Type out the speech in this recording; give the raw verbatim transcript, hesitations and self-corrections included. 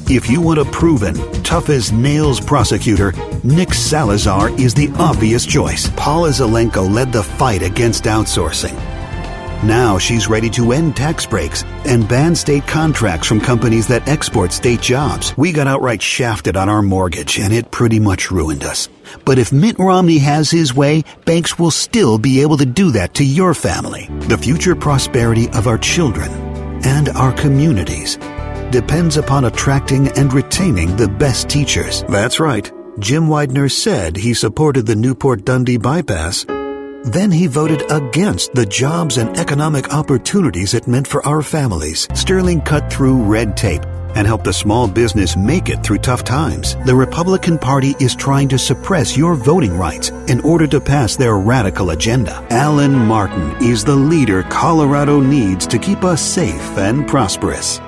If you want a proven, tough-as-nails prosecutor, Nick Salazar is the obvious choice. Paula Zelenko led the fight against outsourcing. Now she's ready to end tax breaks and ban state contracts from companies that export state jobs. We got outright shafted on our mortgage, and it pretty much ruined us. But if Mitt Romney has his way, banks will still be able to do that to your family. The future prosperity of our children and our communities depends upon attracting and retaining the best teachers. That's right. Jim Widener said he supported the Newport-Dundee bypass. Then he voted against the jobs and economic opportunities it meant for our families. Sterling cut through red tape and helped the small business make it through tough times. The Republican Party is trying to suppress your voting rights in order to pass their radical agenda. Alan Martin is the leader Colorado needs to keep us safe and prosperous.